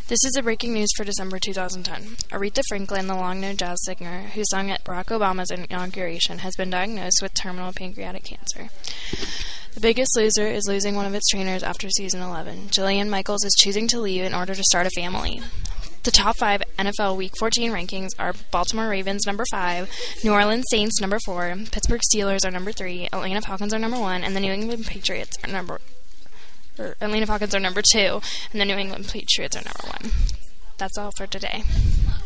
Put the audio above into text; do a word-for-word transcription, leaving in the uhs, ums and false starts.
This is the breaking news for December two thousand ten. Aretha Franklin, the long-known jazz singer who sung at Barack Obama's inauguration, has been diagnosed with terminal pancreatic cancer. The Biggest Loser is losing one of its trainers after season eleven. Jillian Michaels is choosing to leave in order to start a family. The top five N F L Week fourteen rankings are Baltimore Ravens number five, New Orleans Saints number four, Pittsburgh Steelers are number three, Atlanta Falcons are number one, and the New England Patriots are number or Atlanta Falcons are number two, and the New England Patriots are number one. That's all for today.